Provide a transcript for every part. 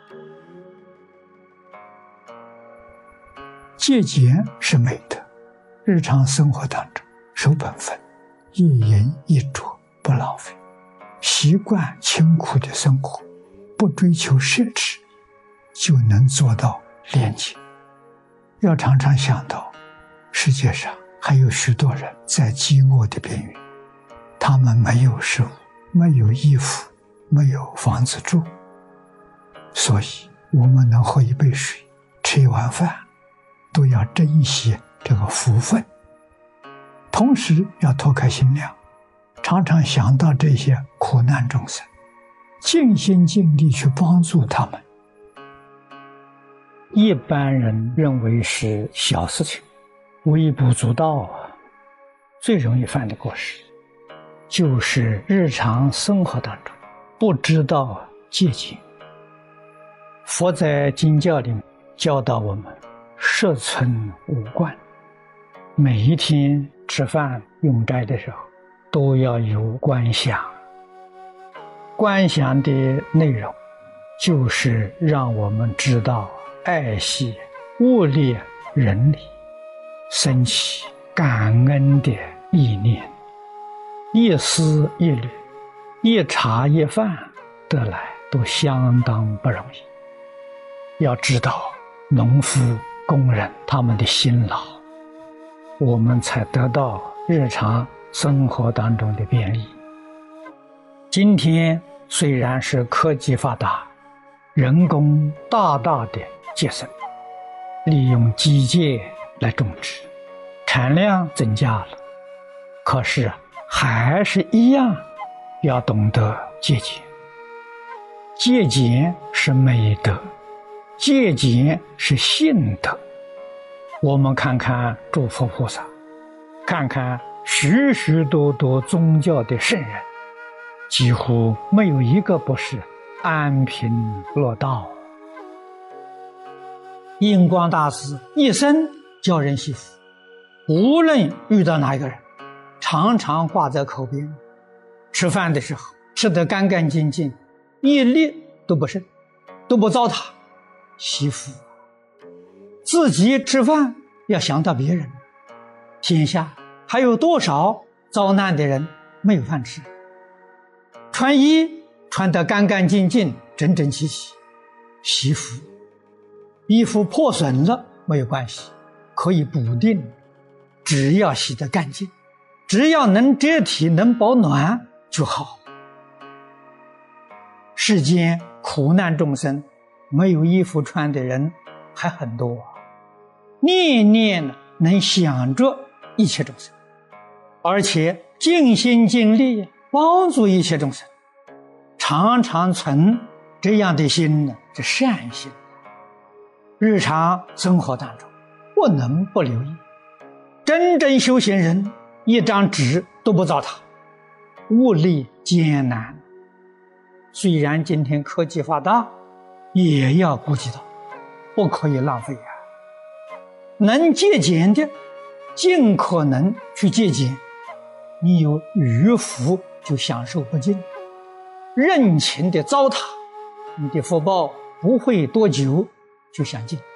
节俭是美德，日常生活当中守本分，一饮一啄不浪费，习惯清苦的生活，不追求奢侈，就能做到廉洁。要常常想到，世界上还有许多人在饥饿的边缘，他们没有食物，没有衣服，没有房子住，所以我们能喝一杯水，吃一碗饭，都要珍惜这个福分，同时要脱开心量，常常想到这些苦难众生，尽心尽力去帮助他们。 一般人认为是小事情，微不足道最容易犯的过失就是日常生活当中不知道节俭。佛在经教里教导我们摄存五观，每一天吃饭用斋的时候都要有观想。观想的内容就是让我们知道爱惜物力人力，升起感恩的意念，一丝一缕，一茶一饭得来都相当不容易。要知道农夫工人他们的辛劳，我们才得到日常生活当中的便利。今天虽然是科技发达，人工大大的节省，利用机械来种植，产量增加了，可是还是一样要懂得节俭。节俭是美德，节俭是信德。我们看看诸佛菩萨，看看许许多多宗教的圣人，几乎没有一个不是安贫乐道。印光大师一生教人惜福，无论遇到哪一个人，常常挂在口边，吃饭的时候吃得干干净净，一粒都不剩，都不糟蹋，惜福。自己吃饭要想到别人，天下还有多少遭难的人没有饭吃，穿衣穿得干干净净整整齐齐，惜福。衣服破损了没有关系，可以补丁，只要洗得干净，只要能遮体能保暖就好。世间苦难众生没有衣服穿的人还很多，念念能想着一切众生，而且尽心尽力帮助一切众生，常常存这样的心呢，是善心。日常生活当中不能不留意，真正修行人一张纸都不糟蹋，物力艰难。虽然今天科技发达，也要顾及到，不可以浪费能节俭的尽可能去节俭，你有余福就享受不尽，任情的糟蹋，你的福报不会多久就享尽。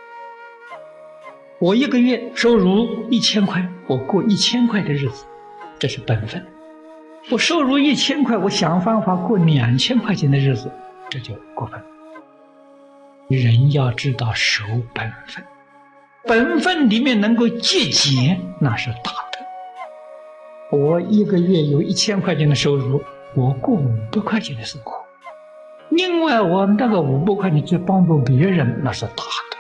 我一个月收入1000块，我过1000块的日子，这是本分。我收入1000块，我想方法过2000块钱的日子，这就过分。人要知道守本分，本分里面能够节俭，那是大德。我一个月有1000块钱的收入，我过500块钱的生活，另外我那个500块钱去帮助别人，那是大德。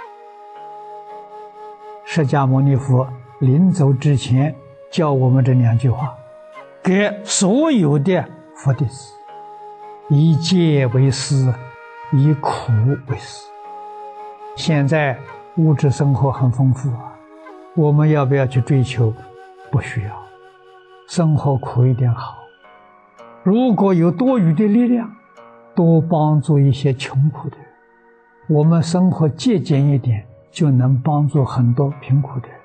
释迦牟尼佛临走之前教我们这2句话，给所有的佛弟子：以戒为师，以苦为师。现在物质生活很丰富我们要不要去追求？不需要，生活苦一点好。如果有多余的力量，多帮助一些穷苦的人，我们生活节俭一点，就能帮助很多贫苦的人。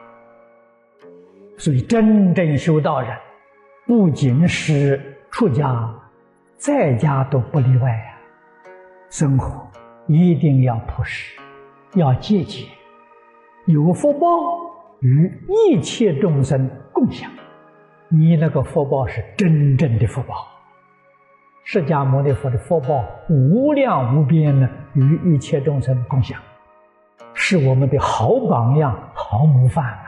所以真正修道人，不仅是出家，在家都不例外生活一定要朴实，要节俭，有福报与一切众生共享。你那个福报是真正的福报，释迦牟尼佛的福报无量无边呢，与一切众生共享，是我们的好榜样、好模范啊！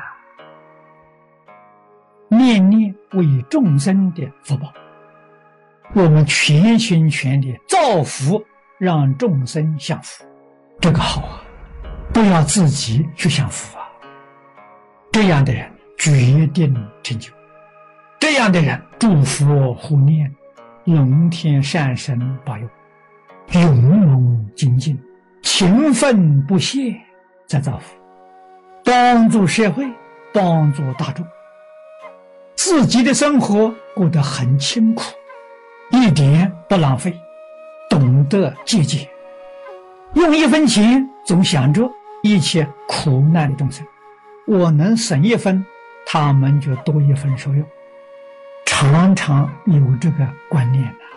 念念为众生的福报，我们全心全力造福，让众生享福，这个好啊！不要自己去享福啊！这样的人决定成就，这样的人诸佛护念，龙天善神保佑，勇猛精进，勤奋不懈，在造福，帮助社会，帮助大众，自己的生活过得很清苦，一点不浪费，懂得节俭，用一分钱总想着一切苦难的众生，我能省一分，他们就多一分受用，常常有这个观念的。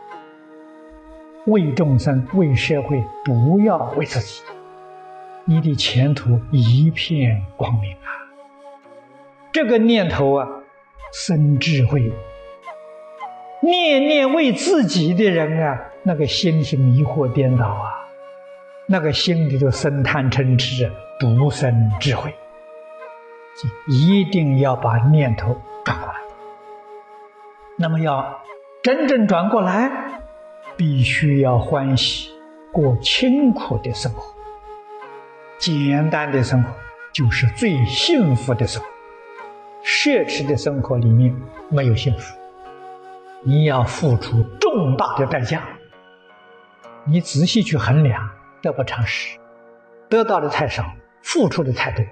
为众生，为社会，不要为自己，你的前途一片光明啊！这个念头啊，生智慧。念念为自己的人啊，那个心是迷惑颠倒啊，那个心里就生贪嗔痴，不生智慧。一定要把念头转过来。那么要真正转过来，必须要欢喜，过清苦的生活。简单的生活就是最幸福的生活。奢侈的生活里面没有幸福，你要付出重大的代价。你仔细去衡量，得不偿失，得到的太少，付出的太多。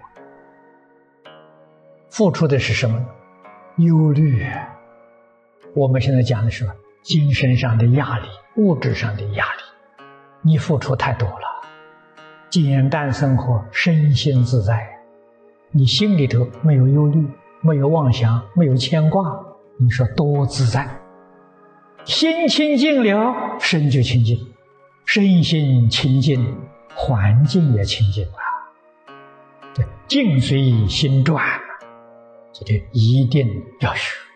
付出的是什么呢？忧虑。我们现在讲的是精神上的压力，物质上的压力，你付出太多了。简单生活，身心自在，你心里头没有忧虑，没有妄想，没有牵挂，你说多自在。心清净了，身就清净，身心清净，环境也清净了。对，境随心转，这个一定要学。